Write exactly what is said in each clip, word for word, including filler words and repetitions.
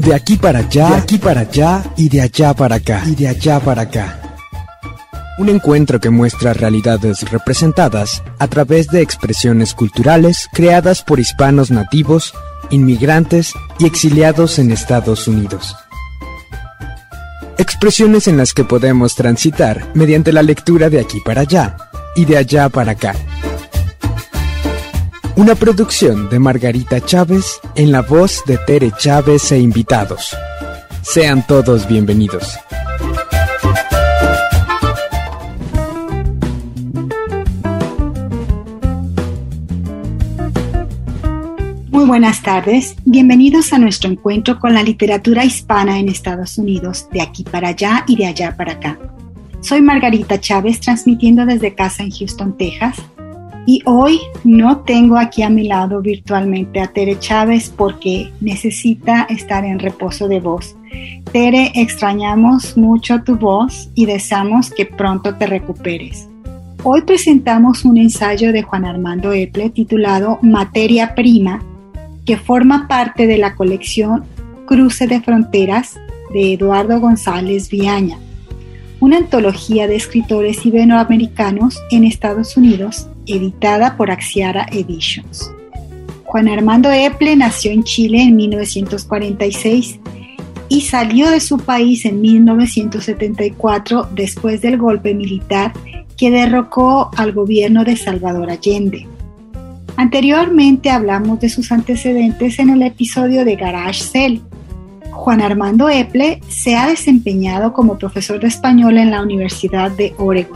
De aquí para allá, de aquí para allá y de allá para acá, y de allá para acá. Un encuentro que muestra realidades representadas a través de expresiones culturales creadas por hispanos nativos, inmigrantes y exiliados en Estados Unidos. Expresiones en las que podemos transitar mediante la lectura de aquí para allá y de allá para acá. Una producción de Margarita Chávez en la voz de Tere Chávez e invitados. Sean todos bienvenidos. Muy buenas tardes, bienvenidos a nuestro encuentro con la literatura hispana en Estados Unidos, de aquí para allá y de allá para acá. Soy Margarita Chávez, transmitiendo desde casa en Houston, Texas, y hoy no tengo aquí a mi lado virtualmente a Tere Chávez porque necesita estar en reposo de voz. Tere, extrañamos mucho tu voz y deseamos que pronto te recuperes. Hoy presentamos un ensayo de Juan Armando Eple titulado Materia Prima, que forma parte de la colección Cruce de Fronteras de Eduardo González Viaña, una antología de escritores iberoamericanos en Estados Unidos, editada por Axiara Editions. Juan Armando Eple nació en Chile en mil novecientos cuarenta y seis y salió de su país en mil novecientos setenta y cuatro después del golpe militar que derrocó al gobierno de Salvador Allende. Anteriormente hablamos de sus antecedentes en el episodio de Garage Sale. Juan Armando Eple se ha desempeñado como profesor de español en la Universidad de Oregon.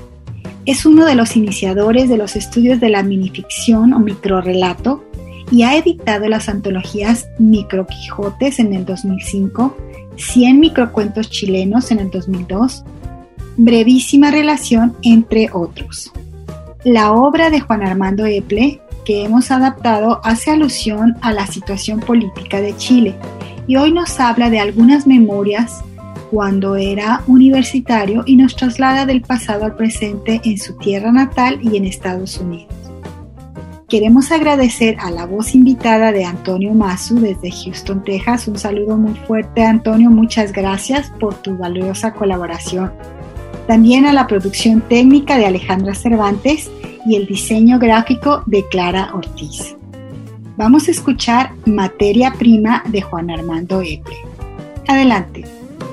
Es uno de los iniciadores de los estudios de la minificción o microrrelato y ha editado las antologías Micro Quijotes en el dos mil cinco, cien microcuentos chilenos en el dos mil dos, Brevísima Relación, entre otros. La obra de Juan Armando Eple que hemos adaptado hace alusión a la situación política de Chile y hoy nos habla de algunas memorias cuando era universitario y nos traslada del pasado al presente en su tierra natal y en Estados Unidos. Queremos agradecer a la voz invitada de Antonio Masu desde Houston, Texas. Un saludo muy fuerte, Antonio, muchas gracias por tu valiosa colaboración. También a la producción técnica de Alejandra Cervantes y el diseño gráfico de Clara Ortiz. Vamos a escuchar Materia Prima de Juan Armando Eple. Adelante.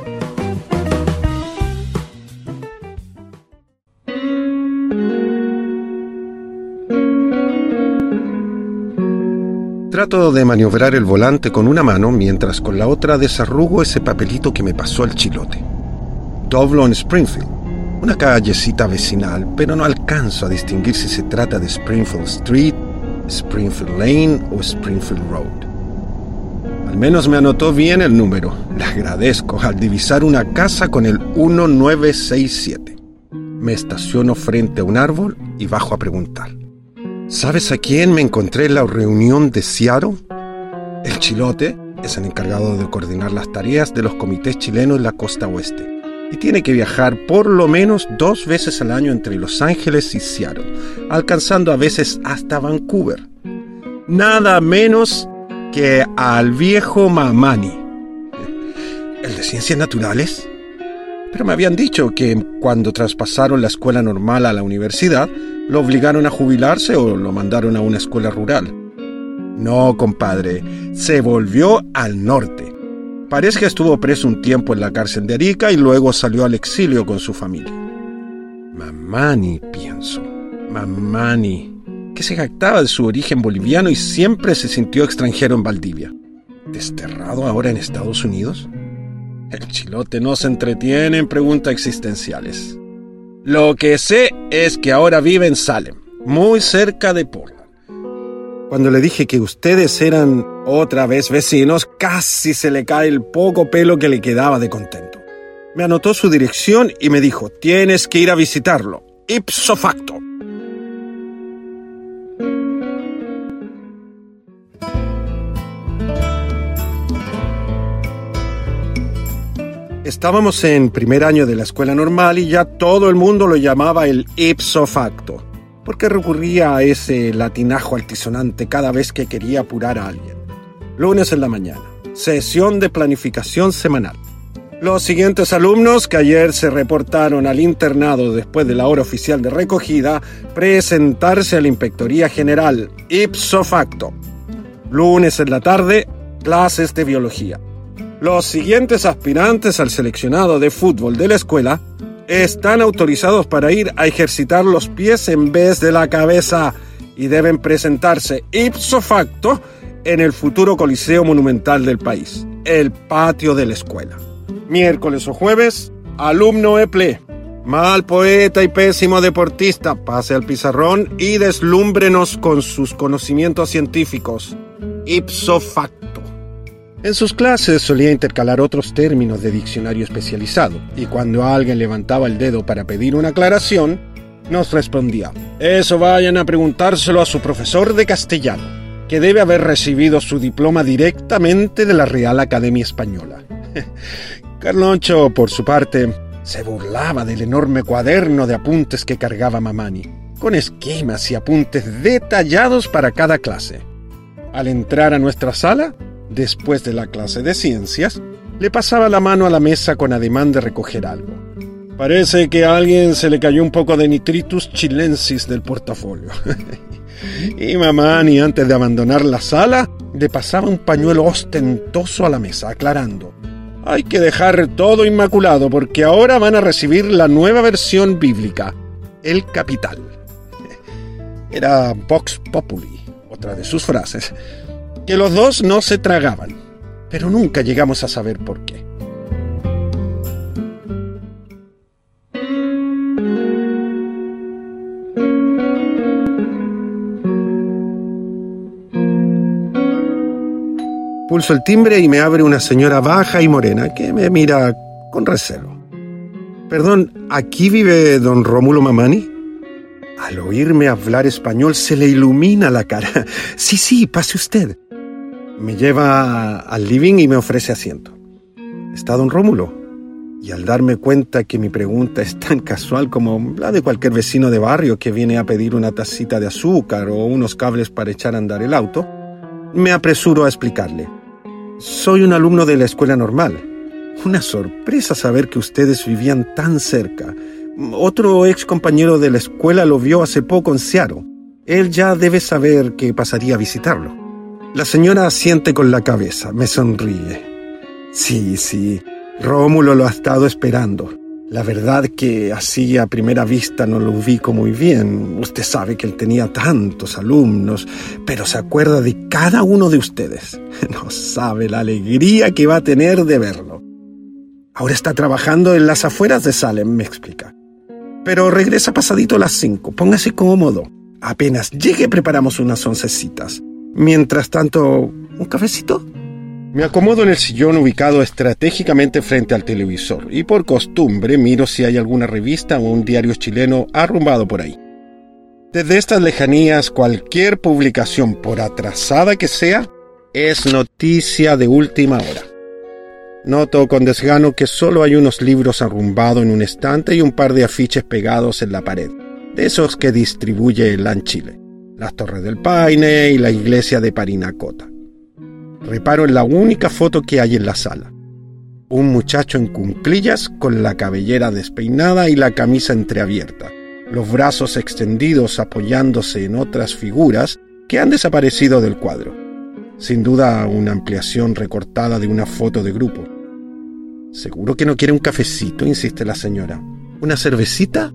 Trato de maniobrar el volante con una mano mientras con la otra desarrugo ese papelito que me pasó el chilote. Doblo en Springfield, una callecita vecinal, pero no alcanzo a distinguir si se trata de Springfield Street, Springfield Lane o Springfield Road. Al menos me anotó bien el número. Le agradezco al divisar una casa con el uno nueve seis siete. Me estaciono frente a un árbol y bajo a preguntar. ¿Sabes a quién me encontré en la reunión de Seattle? El chilote es el encargado de coordinar las tareas de los comités chilenos en la costa oeste y tiene que viajar por lo menos dos veces al año entre Los Ángeles y Seattle, alcanzando a veces hasta Vancouver. Nada menos que al viejo Mamani. ¿El de Ciencias Naturales? Pero me habían dicho que cuando traspasaron la escuela normal a la universidad, lo obligaron a jubilarse o lo mandaron a una escuela rural. No, compadre, se volvió al norte. Parece que estuvo preso un tiempo en la cárcel de Arica y luego salió al exilio con su familia. Mamani, pienso. Mamani, que se jactaba de su origen boliviano y siempre se sintió extranjero en Valdivia. ¿Desterrado ahora en Estados Unidos? El chilote no se entretiene en preguntas existenciales. Lo que sé es que ahora vive en Salem, muy cerca de Portland. Cuando le dije que ustedes eran otra vez vecinos, casi se le cae el poco pelo que le quedaba de contento. Me anotó su dirección y me dijo, tienes que ir a visitarlo, ipso facto. Estábamos en primer año de la escuela normal y ya todo el mundo lo llamaba el ipso facto, porque recurría a ese latinajo altisonante cada vez que quería apurar a alguien. Lunes en la mañana. sesión de planificación semanal. Los siguientes alumnos que ayer se reportaron al internado después de la hora oficial de recogida, presentarse a la Inspectoría General, ipso facto. Lunes en la tarde, clases de biología. Los siguientes aspirantes al seleccionado de fútbol de la escuela están autorizados para ir a ejercitar los pies en vez de la cabeza y deben presentarse ipso facto en el futuro Coliseo Monumental del país, el patio de la escuela. Miércoles o jueves, alumno E P L E, mal poeta y pésimo deportista, pase al pizarrón y deslúmbrenos con sus conocimientos científicos, ipso facto. En sus clases solía intercalar otros términos de diccionario especializado, y cuando alguien levantaba el dedo para pedir una aclaración, nos respondía: eso vayan a preguntárselo a su profesor de castellano, que debe haber recibido su diploma directamente de la Real Academia Española. Carloncho, por su parte, se burlaba del enorme cuaderno de apuntes que cargaba Mamani, con esquemas y apuntes detallados para cada clase. Al entrar a nuestra sala, después de la clase de ciencias, le pasaba la mano a la mesa con ademán de recoger algo. Parece que a alguien se le cayó un poco de nitritus chilensis del portafolio. Y Mamani, antes de abandonar la sala, le pasaba un pañuelo ostentoso a la mesa, aclarando: hay que dejar todo inmaculado porque ahora van a recibir la nueva versión bíblica, el Capital. Era Vox Populi, otra de sus frases, que los dos no se tragaban, pero nunca llegamos a saber por qué. Pulso el timbre y me abre una señora baja y morena que me mira con recelo. Perdón, ¿aquí vive don Rómulo Mamani? Al oírme hablar español se le ilumina la cara. Sí, sí, pase usted. Me lleva al living y me ofrece asiento. ¿Está don Rómulo? Y al darme cuenta que mi pregunta es tan casual como la de cualquier vecino de barrio que viene a pedir una tacita de azúcar o unos cables para echar a andar el auto, me apresuro a explicarle. Soy un alumno de la escuela normal. Una sorpresa saber que ustedes vivían tan cerca. Otro ex compañero de la escuela lo vio hace poco en Seattle. Él ya debe saber que pasaría a visitarlo. La señora asiente con la cabeza, me sonríe. Sí, sí, Rómulo lo ha estado esperando. La verdad que así a primera vista no lo ubico muy bien. Usted sabe que él tenía tantos alumnos, pero se acuerda de cada uno de ustedes. No sabe la alegría que va a tener de verlo. Ahora está trabajando en las afueras de Salem, me explica. Pero regresa pasadito a las cinco, póngase cómodo. Apenas llegue preparamos unas oncecitas. Mientras tanto, ¿un cafecito? Me acomodo en el sillón ubicado estratégicamente frente al televisor y por costumbre miro si hay alguna revista o un diario chileno arrumbado por ahí. Desde estas lejanías, cualquier publicación, por atrasada que sea, es noticia de última hora. Noto con desgano que solo hay unos libros arrumbados en un estante y un par de afiches pegados en la pared, de esos que distribuye el LAN Chile, las Torres del Paine y la iglesia de Parinacota. Reparo en la única foto que hay en la sala. Un muchacho en cuclillas con la cabellera despeinada y la camisa entreabierta, los brazos extendidos apoyándose en otras figuras que han desaparecido del cuadro. Sin duda una ampliación recortada de una foto de grupo. ¿Seguro que no quiere un cafecito?, insiste la señora. ¿Una cervecita?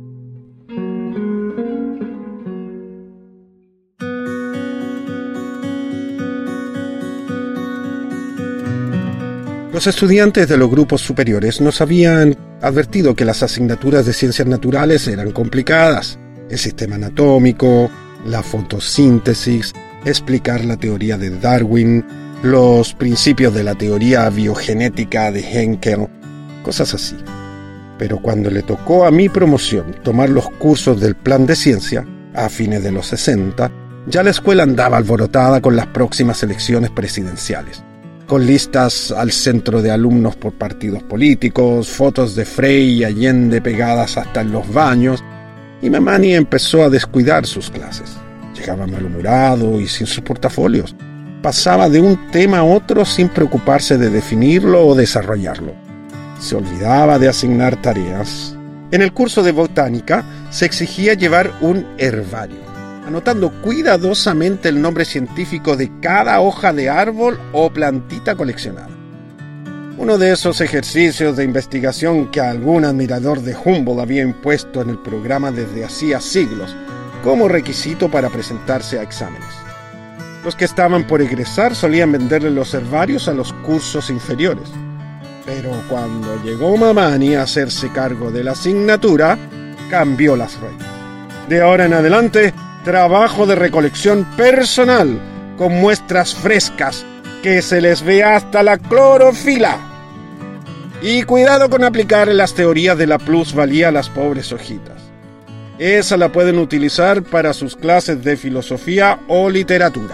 Los estudiantes de los grupos superiores nos habían advertido que las asignaturas de ciencias naturales eran complicadas. El sistema anatómico, la fotosíntesis, explicar la teoría de Darwin, los principios de la teoría biogenética de Henkel, cosas así. Pero cuando le tocó a mi promoción tomar los cursos del plan de ciencia, a fines de los sesenta, ya la escuela andaba alborotada con las próximas elecciones presidenciales, con listas al centro de alumnos por partidos políticos, fotos de Frei y Allende pegadas hasta en los baños, y Mamani empezó a descuidar sus clases. Llegaba malhumorado y sin sus portafolios. pasaba de un tema a otro sin preocuparse de definirlo o desarrollarlo. Se olvidaba de asignar tareas. En el curso de botánica se exigía llevar un herbario, anotando cuidadosamente el nombre científico de cada hoja de árbol o plantita coleccionada. Uno de esos ejercicios de investigación que algún admirador de Humboldt había impuesto en el programa desde hacía siglos, como requisito para presentarse a exámenes. Los que estaban por egresar solían venderle los herbarios a los cursos inferiores. Pero cuando llegó Mamani a hacerse cargo de la asignatura, cambió las reglas. De ahora en adelante, trabajo de recolección personal, con muestras frescas, que se les vea hasta la clorofila. Y cuidado con aplicar las teorías de la plusvalía a las pobres hojitas. Esa la pueden utilizar para sus clases de filosofía o literatura.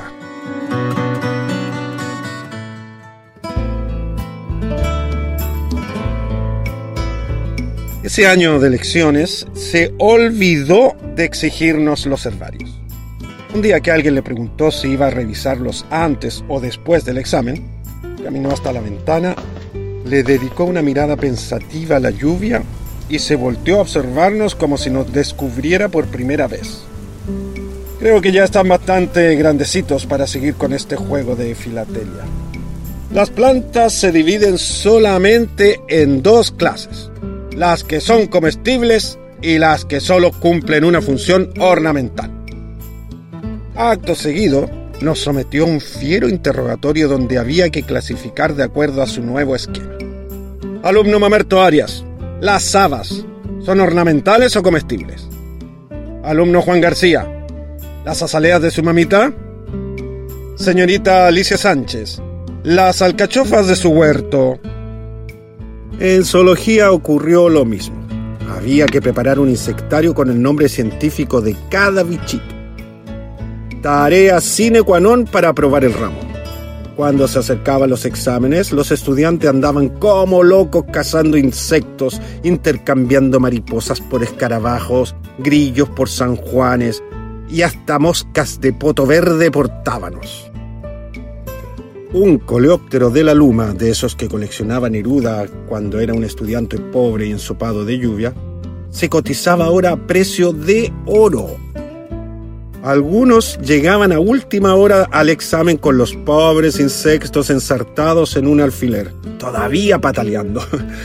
Ese año de elecciones se olvidó de exigirnos los herbarios. Un día que alguien le preguntó si iba a revisarlos antes o después del examen, caminó hasta la ventana, le dedicó una mirada pensativa a la lluvia y se volteó a observarnos como si nos descubriera por primera vez. Creo que ya están bastante grandecitos para seguir con este juego de filatelia. Las plantas se dividen solamente en dos clases: las que son comestibles y las que solo cumplen una función ornamental. Acto seguido, nos sometió a un fiero interrogatorio donde había que clasificar de acuerdo a su nuevo esquema. Alumno Mamerto Arias, ¿las habas son ornamentales o comestibles? Alumno Juan García, ¿las azaleas de su mamita? Señorita Alicia Sánchez, ¿las alcachofas de su huerto? En zoología ocurrió lo mismo. Había que preparar un insectario con el nombre científico de cada bichito. Tarea sine qua non para aprobar el ramo. Cuando se acercaban los exámenes, los estudiantes andaban como locos cazando insectos, intercambiando mariposas por escarabajos, grillos por sanjuanes y hasta moscas de poto verde por tábanos. Un coleóptero de la Luma, de esos que coleccionaba Neruda cuando era un estudiante pobre y ensopado de lluvia, se cotizaba ahora a precio de oro. Algunos llegaban a última hora al examen con los pobres insectos ensartados en un alfiler, todavía pataleando.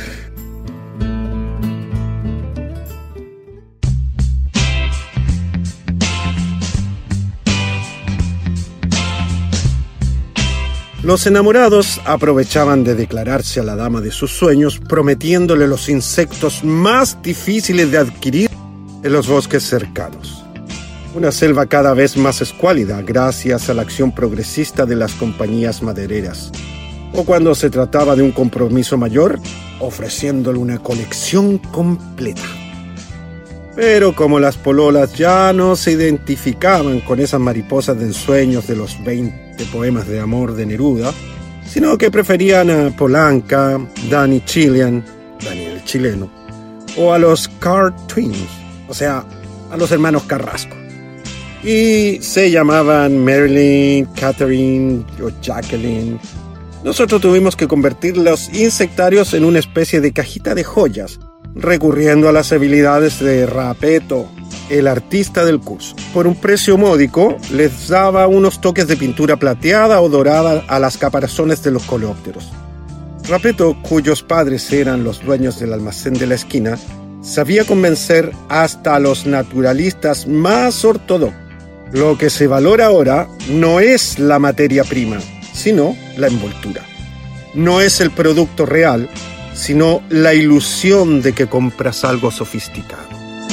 Los enamorados aprovechaban de declararse a la dama de sus sueños, prometiéndole los insectos más difíciles de adquirir en los bosques cercanos. Una selva cada vez más escuálida gracias a la acción progresista de las compañías madereras. O cuando se trataba de un compromiso mayor, ofreciéndole una colección completa. Pero como las pololas ya no se identificaban con esas mariposas de ensueños de los veinte poemas de amor de Neruda, sino que preferían a Polanca, Danny Chilean, Daniel Chileno, o a los Carr Twins, o sea, a los hermanos Carrasco. Y se llamaban Marilyn, Catherine o Jacqueline. Nosotros tuvimos que convertir los insectarios en una especie de cajita de joyas, recurriendo a las habilidades de Rapeto, el artista del curso. Por un precio módico, les daba unos toques de pintura plateada o dorada a las caparazones de los coleópteros. Rapeto, cuyos padres eran los dueños del almacén de la esquina, sabía convencer hasta a los naturalistas más ortodoxos. Lo que se valora ahora no es la materia prima, sino la envoltura. No es el producto real, sino la ilusión de que compras algo sofisticado.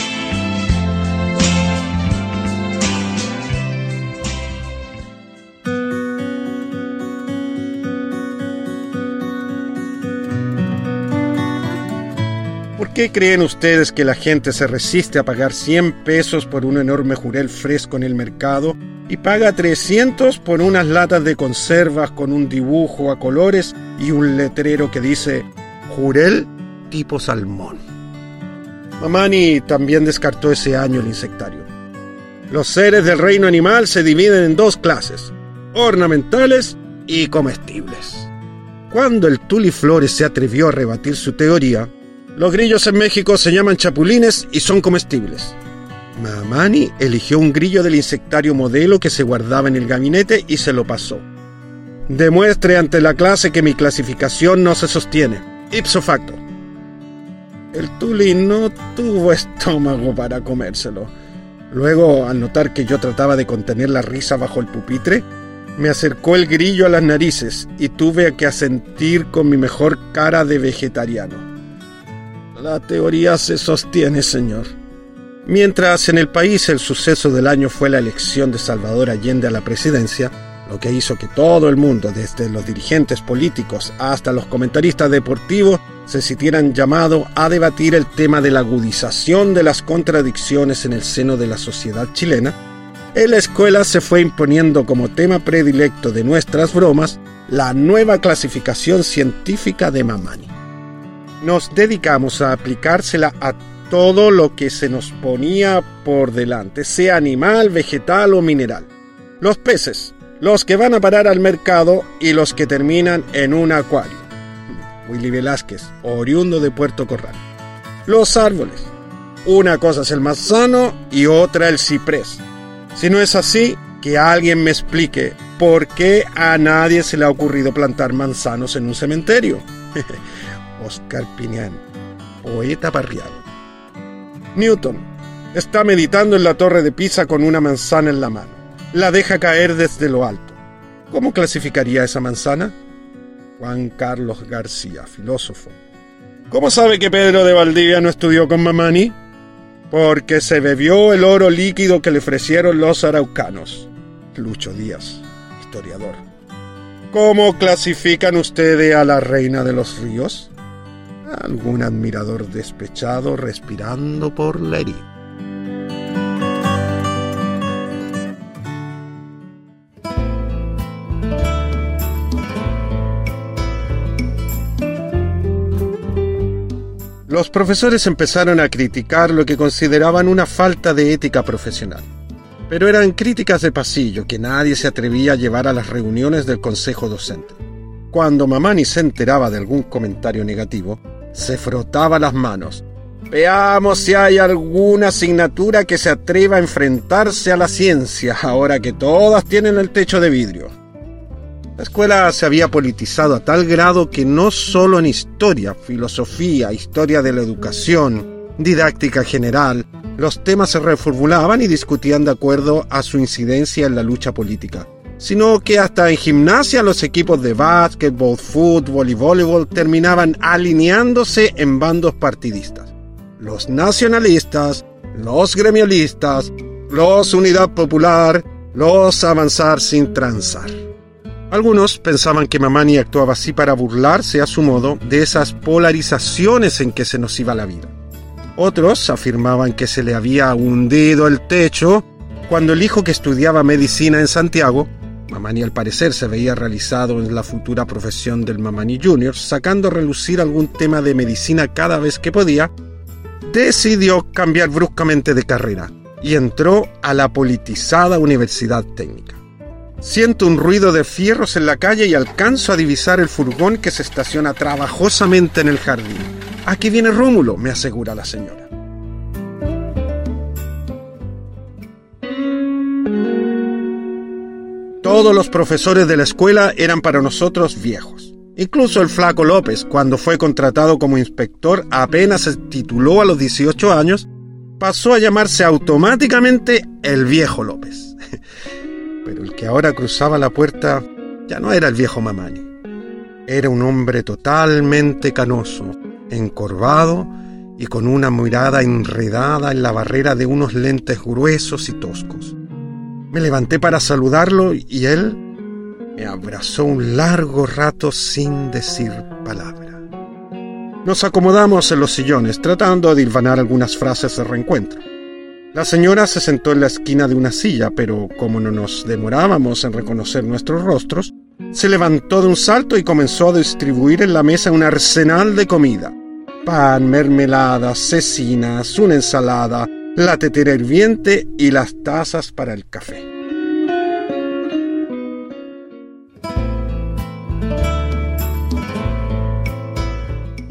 ¿Por qué creen ustedes que la gente se resiste a pagar cien pesos por un enorme jurel fresco en el mercado y paga trescientos por unas latas de conservas con un dibujo a colores y un letrero que dice jurel tipo salmón? Mamani también descartó ese año el insectario. Los seres del reino animal se dividen en dos clases: ornamentales y comestibles. Cuando el Tuliflores se atrevió a rebatir su teoría, los grillos en México se llaman chapulines y son comestibles. Mamani eligió un grillo del insectario modelo que se guardaba en el gabinete y se lo pasó. Demuestre ante la clase que mi clasificación no se sostiene. Ipso facto. El Tuli no tuvo estómago para comérselo. Luego, al notar que yo trataba de contener la risa bajo el pupitre, me acercó el grillo a las narices y tuve que asentir con mi mejor cara de vegetariano. La teoría se sostiene, señor. Mientras en el país el suceso del año fue la elección de Salvador Allende a la presidencia, lo que hizo que todo el mundo, desde los dirigentes políticos hasta los comentaristas deportivos, se sintieran llamados a debatir el tema de la agudización de las contradicciones en el seno de la sociedad chilena, en la escuela se fue imponiendo como tema predilecto de nuestras bromas la nueva clasificación científica de Mamani. Nos dedicamos a aplicársela a todo lo que se nos ponía por delante, sea animal, vegetal o mineral. Los peces, los que van a parar al mercado y los que terminan en un acuario. Willy Velázquez, oriundo de Puerto Corral. Los árboles. Una cosa es el manzano y otra el ciprés. Si no es así, que alguien me explique por qué a nadie se le ha ocurrido plantar manzanos en un cementerio. Oscar Piñán, poeta barrial. Newton está meditando en la torre de Pisa con una manzana en la mano. La deja caer desde lo alto. ¿Cómo clasificaría esa manzana? Juan Carlos García, filósofo. ¿Cómo sabe que Pedro de Valdivia no estudió con Mamani? Porque se bebió el oro líquido que le ofrecieron los araucanos. Lucho Díaz, historiador. ¿Cómo clasifican ustedes a la reina de los ríos? Algún admirador despechado respirando por la herida. Los profesores empezaron a criticar lo que consideraban una falta de ética profesional. Pero eran críticas de pasillo que nadie se atrevía a llevar a las reuniones del consejo docente. Cuando Mamani se enteraba de algún comentario negativo, se frotaba las manos. Veamos si hay alguna asignatura que se atreva a enfrentarse a la ciencia, ahora que todas tienen el techo de vidrio. La escuela se había politizado a tal grado que no solo en historia, filosofía, historia de la educación, didáctica general, los temas se reformulaban y discutían de acuerdo a su incidencia en la lucha política, sino que hasta en gimnasia los equipos de básquetbol, fútbol y voleibol terminaban alineándose en bandos partidistas. Los nacionalistas, los gremialistas, los Unidad Popular, los Avanzar sin transar. Algunos pensaban que Mamani actuaba así para burlarse a su modo de esas polarizaciones en que se nos iba la vida. Otros afirmaban que se le había hundido el techo cuando el hijo que estudiaba medicina en Santiago, Mamani al parecer se veía realizado en la futura profesión del Mamani Junior, sacando a relucir algún tema de medicina cada vez que podía, decidió cambiar bruscamente de carrera y entró a la politizada Universidad Técnica. Siento un ruido de fierros en la calle y alcanzo a divisar el furgón que se estaciona trabajosamente en el jardín. Aquí viene Rómulo, me asegura la señora. Todos los profesores de la escuela eran para nosotros viejos. Incluso el flaco López, cuando fue contratado como inspector, apenas se tituló a los dieciocho años, pasó a llamarse automáticamente el viejo López. Pero el que ahora cruzaba la puerta ya no era el viejo Mamani. Era un hombre totalmente canoso, encorvado y con una mirada enredada en la barrera de unos lentes gruesos y toscos. Me levanté para saludarlo y él me abrazó un largo rato sin decir palabra. Nos acomodamos en los sillones, tratando de hilvanar algunas frases de reencuentro. La señora se sentó en la esquina de una silla, pero como no nos demorábamos en reconocer nuestros rostros, se levantó de un salto y comenzó a distribuir en la mesa un arsenal de comida. Pan, mermeladas, cecinas, una ensalada, la tetera hirviente y las tazas para el café.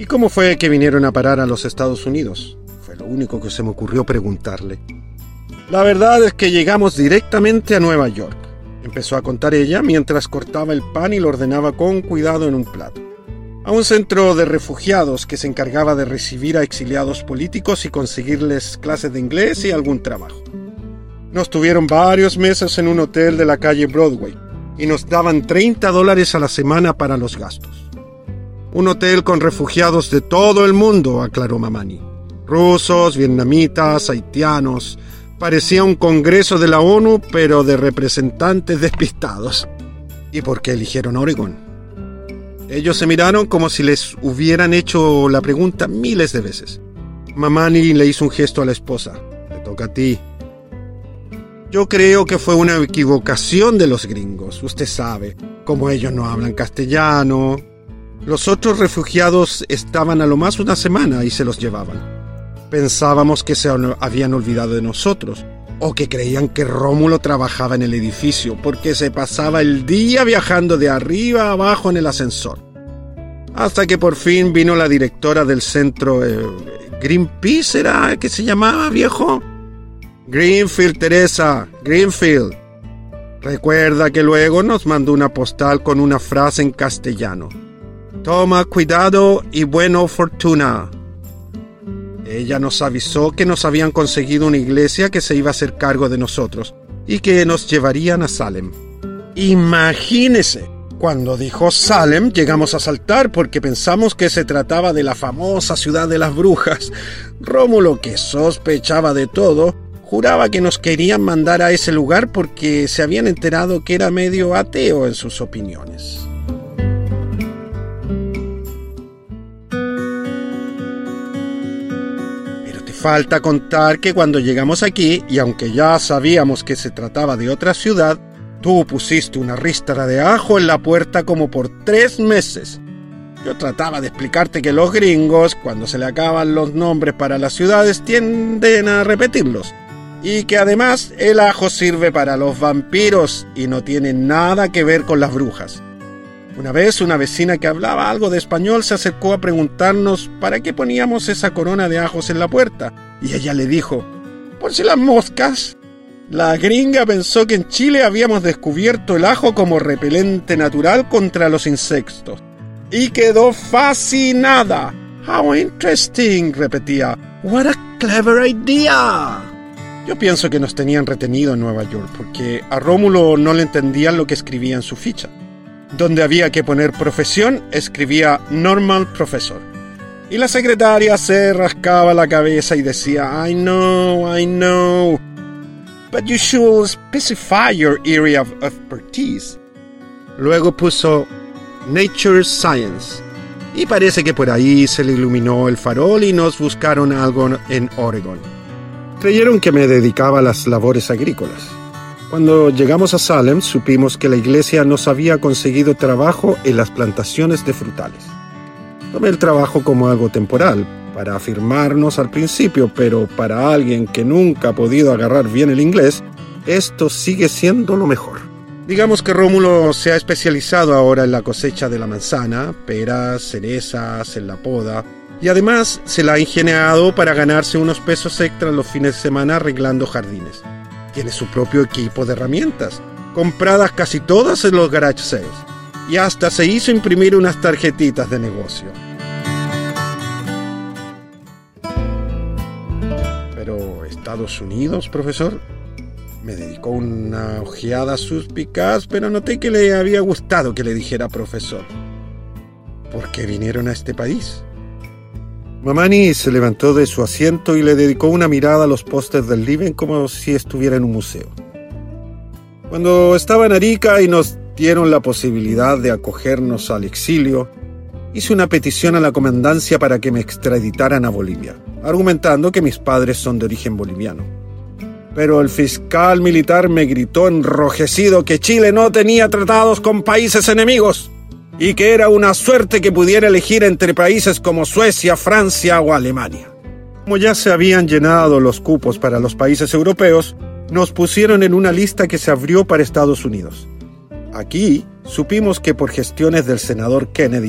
¿Y cómo fue que vinieron a parar a los Estados Unidos? Fue lo único que se me ocurrió preguntarle. La verdad es que llegamos directamente a Nueva York, empezó a contar ella mientras cortaba el pan y lo ordenaba con cuidado en un plato. A un centro de refugiados que se encargaba de recibir a exiliados políticos y conseguirles clases de inglés y algún trabajo. Nos tuvieron varios meses en un hotel de la calle Broadway y nos daban treinta dólares a la semana para los gastos. Un hotel con refugiados de todo el mundo, aclaró Mamani. Rusos, vietnamitas, haitianos. Parecía un congreso de la ONU, pero de representantes despistados. ¿Y por qué eligieron Oregón? Ellos se miraron como si les hubieran hecho la pregunta miles de veces. Mamani le hizo un gesto a la esposa. Te toca a ti. Yo creo que fue una equivocación de los gringos. Usted sabe, como ellos no hablan castellano. Los otros refugiados estaban a lo más una semana y se los llevaban. Pensábamos que se habían olvidado de nosotros, o que creían que Rómulo trabajaba en el edificio, porque se pasaba el día viajando de arriba a abajo en el ascensor. Hasta que por fin vino la directora del centro, eh, Greenpeace, ¿era que se llamaba, viejo? Greenfield, Teresa, Greenfield. Recuerda que luego nos mandó una postal con una frase en castellano. Toma cuidado y buena fortuna. Ella nos avisó que nos habían conseguido una iglesia que se iba a hacer cargo de nosotros y que nos llevarían a Salem. Imagínese, cuando dijo Salem llegamos a saltar porque pensamos que se trataba de la famosa ciudad de las brujas. Rómulo, que sospechaba de todo, juraba que nos querían mandar a ese lugar porque se habían enterado que era medio ateo en sus opiniones. Falta contar que cuando llegamos aquí, y aunque ya sabíamos que se trataba de otra ciudad, tú pusiste una rístara de ajo en la puerta como por tres meses. Yo trataba de explicarte que los gringos, cuando se le acaban los nombres para las ciudades, tienden a repetirlos. Y que además el ajo sirve para los vampiros y no tiene nada que ver con las brujas. Una vez una vecina que hablaba algo de español se acercó a preguntarnos para qué poníamos esa corona de ajos en la puerta, y ella le dijo, por si las moscas. La gringa pensó que en Chile habíamos descubierto el ajo como repelente natural contra los insectos, y quedó fascinada. How interesting, repetía. What a clever idea. Yo pienso que nos tenían retenido en Nueva York porque a Rómulo no le entendían lo que escribía en su ficha. Donde había que poner profesión, escribía Normal Professor. Y la secretaria se rascaba la cabeza y decía, I know, I know, but you should specify your area of expertise. Luego puso Nature Science. Y parece que por ahí se le iluminó el farol y nos buscaron algo en Oregón. Creyeron que me dedicaba a las labores agrícolas. Cuando llegamos a Salem, supimos que la iglesia nos había conseguido trabajo en las plantaciones de frutales. Tomé el trabajo como algo temporal, para afirmarnos al principio, pero para alguien que nunca ha podido agarrar bien el inglés, esto sigue siendo lo mejor. Digamos que Rómulo se ha especializado ahora en la cosecha de la manzana, peras, cerezas, en la poda, y además se la ha ingeniado para ganarse unos pesos extras los fines de semana arreglando jardines. Tiene su propio equipo de herramientas, compradas casi todas en los garage sales, y hasta se hizo imprimir unas tarjetitas de negocio. Pero Estados Unidos, profesor, me dedicó una ojeada suspicaz, pero noté que le había gustado que le dijera profesor. ¿Por qué vinieron a este país? Mamani se levantó de su asiento y le dedicó una mirada a los pósters del living como si estuviera en un museo. Cuando estaba en Arica y nos dieron la posibilidad de acogernos al exilio, hice una petición a la comandancia para que me extraditaran a Bolivia, argumentando que mis padres son de origen boliviano. Pero el fiscal militar me gritó enrojecido que Chile no tenía tratados con países enemigos, y que era una suerte que pudiera elegir entre países como Suecia, Francia o Alemania. Como ya se habían llenado los cupos para los países europeos, nos pusieron en una lista que se abrió para Estados Unidos. Aquí supimos que por gestiones del senador Kennedy,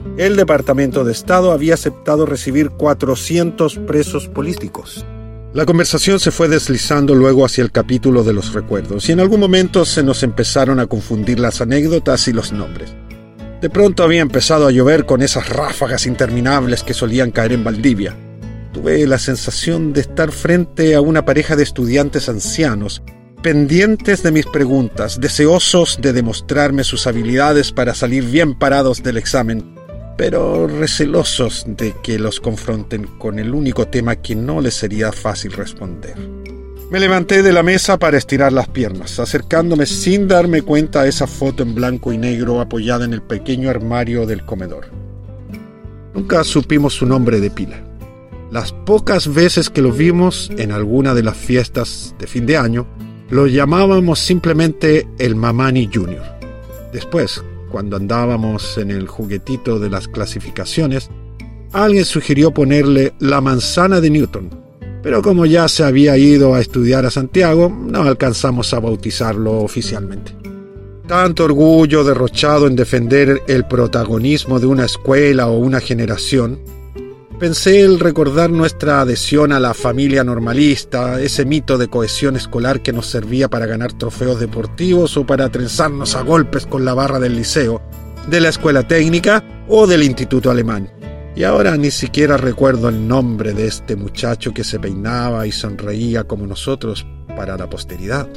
el Departamento de Estado había aceptado recibir cuatrocientos presos políticos. La conversación se fue deslizando luego hacia el capítulo de los recuerdos, y en algún momento se nos empezaron a confundir las anécdotas y los nombres. De pronto había empezado a llover con esas ráfagas interminables que solían caer en Valdivia. Tuve la sensación de estar frente a una pareja de estudiantes ancianos, pendientes de mis preguntas, deseosos de demostrarme sus habilidades para salir bien parados del examen, pero recelosos de que los confronten con el único tema que no les sería fácil responder. Me levanté de la mesa para estirar las piernas, acercándome sin darme cuenta a esa foto en blanco y negro apoyada en el pequeño armario del comedor. Nunca supimos su nombre de pila. Las pocas veces que lo vimos en alguna de las fiestas de fin de año, lo llamábamos simplemente el Mamani junior Después, cuando andábamos en el juguetito de las clasificaciones, alguien sugirió ponerle la manzana de Newton, pero como ya se había ido a estudiar a Santiago, no alcanzamos a bautizarlo oficialmente. Tanto orgullo derrochado en defender el protagonismo de una escuela o una generación, pensé el recordar nuestra adhesión a la familia normalista, ese mito de cohesión escolar que nos servía para ganar trofeos deportivos o para trenzarnos a golpes con la barra del liceo, de la escuela técnica o del instituto alemán. Y ahora ni siquiera recuerdo el nombre de este muchacho que se peinaba y sonreía como nosotros para la posteridad.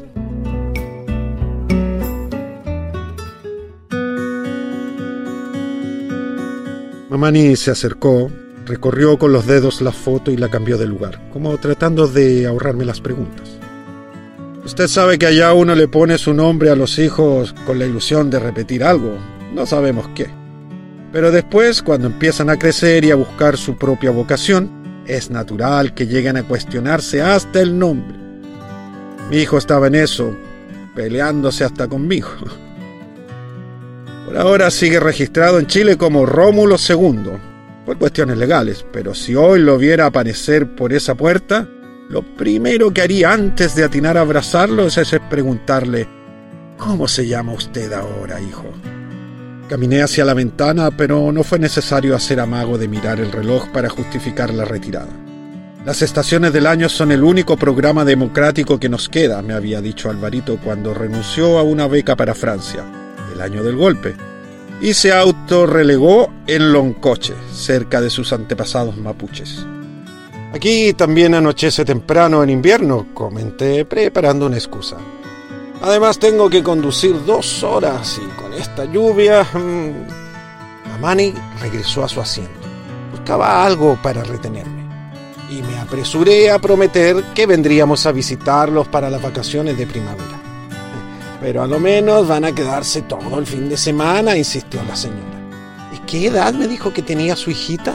Mamani se acercó, recorrió con los dedos la foto y la cambió de lugar, como tratando de ahorrarme las preguntas. Usted sabe que allá uno le pone su nombre a los hijos con la ilusión de repetir algo, no sabemos qué. Pero después, cuando empiezan a crecer y a buscar su propia vocación, es natural que lleguen a cuestionarse hasta el nombre. Mi hijo estaba en eso, peleándose hasta conmigo. Por ahora sigue registrado en Chile como Rómulo segundo, por cuestiones legales, pero si hoy lo viera aparecer por esa puerta, lo primero que haría antes de atinar a abrazarlo es preguntarle: ¿cómo se llama usted ahora, hijo? Caminé hacia la ventana, pero no fue necesario hacer amago de mirar el reloj para justificar la retirada. Las estaciones del año son el único programa democrático que nos queda, me había dicho Alvarito cuando renunció a una beca para Francia, el año del golpe, y se autorrelegó en Loncoche, cerca de sus antepasados mapuches. Aquí también anochece temprano en invierno, comenté, preparando una excusa. Además tengo que conducir dos horas y con esta lluvia... Mmm... Mamani regresó a su asiento. Buscaba algo para retenerme. Y me apresuré a prometer que vendríamos a visitarlos para las vacaciones de primavera. Pero a lo menos van a quedarse todo el fin de semana, insistió la señora. ¿Y qué edad me dijo que tenía su hijita?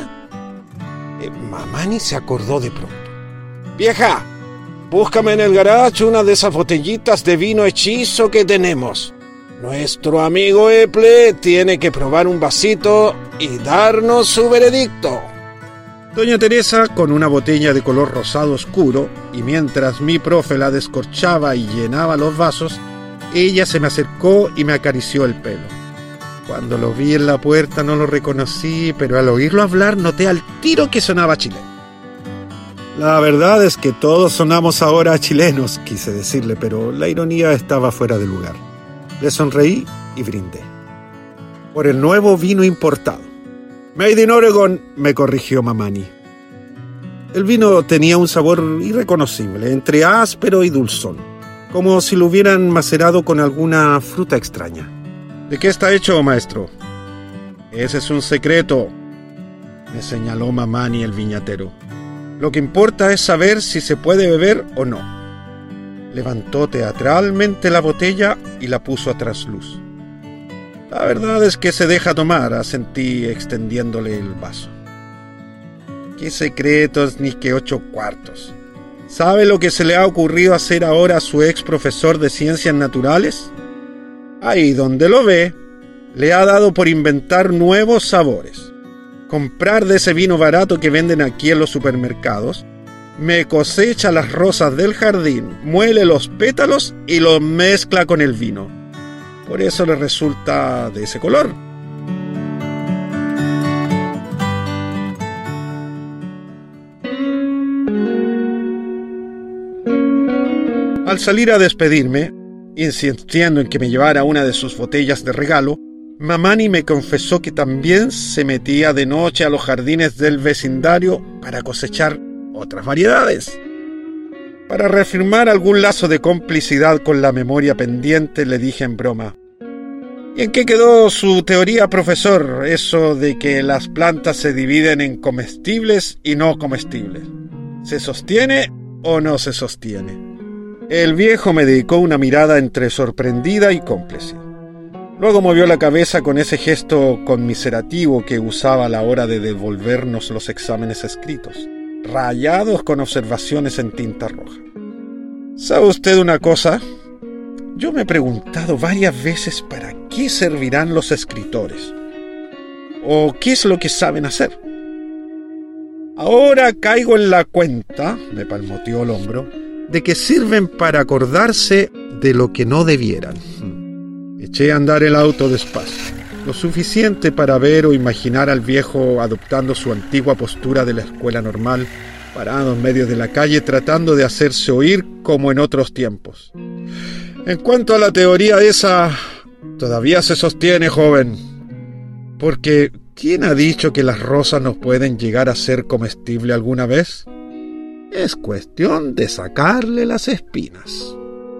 Eh, Mamani se acordó de pronto. ¡Vieja! Búscame en el garage una de esas botellitas de vino hechizo que tenemos. Nuestro amigo Eple tiene que probar un vasito y darnos su veredicto. Doña Teresa, con una botella de color rosado oscuro, y mientras mi profe la descorchaba y llenaba los vasos, ella se me acercó y me acarició el pelo. Cuando lo vi en la puerta no lo reconocí, pero al oírlo hablar noté al tiro que sonaba chileno. La verdad es que todos sonamos ahora chilenos, quise decirle, pero la ironía estaba fuera de lugar. Le sonreí y brindé. Por el nuevo vino importado. Made in Oregon, me corrigió Mamani. El vino tenía un sabor irreconocible, entre áspero y dulzón, como si lo hubieran macerado con alguna fruta extraña. ¿De qué está hecho, maestro? Ese es un secreto, me señaló Mamani el viñatero. Lo que importa es saber si se puede beber o no. Levantó teatralmente la botella y la puso a trasluz. La verdad es que se deja tomar, asentí extendiéndole el vaso. Qué secretos ni qué ocho cuartos. ¿Sabe lo que se le ha ocurrido hacer ahora a su ex profesor de ciencias naturales? Ahí donde lo ve, le ha dado por inventar nuevos sabores. Comprar de ese vino barato que venden aquí en los supermercados, me cosecha las rosas del jardín, muele los pétalos y los mezcla con el vino. Por eso le resulta de ese color. Al salir a despedirme, insistiendo en que me llevara una de sus botellas de regalo, Mamani me confesó que también se metía de noche a los jardines del vecindario para cosechar otras variedades. Para reafirmar algún lazo de complicidad con la memoria pendiente, le dije en broma: ¿y en qué quedó su teoría, profesor? Eso de que las plantas se dividen en comestibles y no comestibles. ¿Se sostiene o no se sostiene? El viejo me dedicó una mirada entre sorprendida y cómplice. Luego movió la cabeza con ese gesto conmiserativo que usaba a la hora de devolvernos los exámenes escritos, rayados con observaciones en tinta roja. ¿Sabe usted una cosa? Yo me he preguntado varias veces para qué servirán los escritores, o qué es lo que saben hacer. Ahora caigo en la cuenta, me palmoteó el hombro, de que sirven para acordarse de lo que no debieran. Eché a andar el auto despacio, lo suficiente para ver o imaginar al viejo adoptando su antigua postura de la escuela normal, parado en medio de la calle tratando de hacerse oír como en otros tiempos. En cuanto a la teoría esa, todavía se sostiene, joven, porque ¿quién ha dicho que las rosas no pueden llegar a ser comestibles alguna vez? Es cuestión de sacarle las espinas.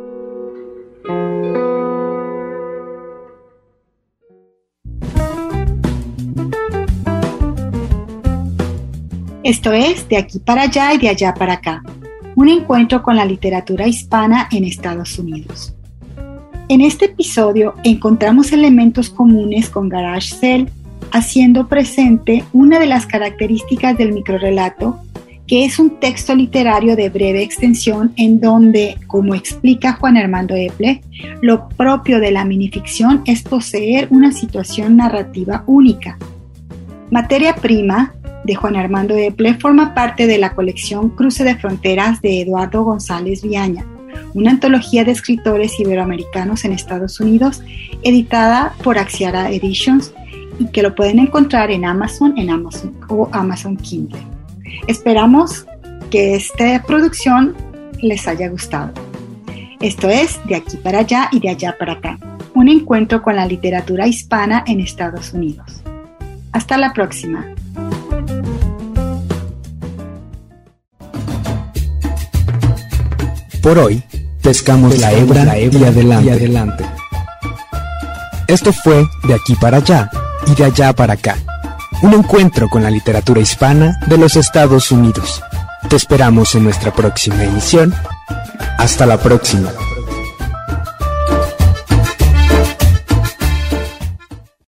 Esto es De Aquí para Allá y de Allá para Acá, un encuentro con la literatura hispana en Estados Unidos. En este episodio encontramos elementos comunes con Garage Cell, haciendo presente una de las características del microrrelato, que es un texto literario de breve extensión en donde, como explica Juan Armando Eple, lo propio de la minificción es poseer una situación narrativa única. Materia prima de Juan Armando Eple forma parte de la colección Cruce de Fronteras de Eduardo González Viaña, una antología de escritores iberoamericanos en Estados Unidos, editada por Axiara Editions, y que lo pueden encontrar en Amazon, en Amazon o Amazon Kindle. Esperamos que esta producción les haya gustado. Esto es De Aquí para Allá y de Allá para Acá, un encuentro con la literatura hispana en Estados Unidos. Hasta la próxima. Por hoy, pescamos la hebra, la hebra y, adelante. y adelante. Esto fue De Aquí para Allá y de Allá para Acá, un encuentro con la literatura hispana de los Estados Unidos. Te esperamos en nuestra próxima emisión. Hasta la próxima.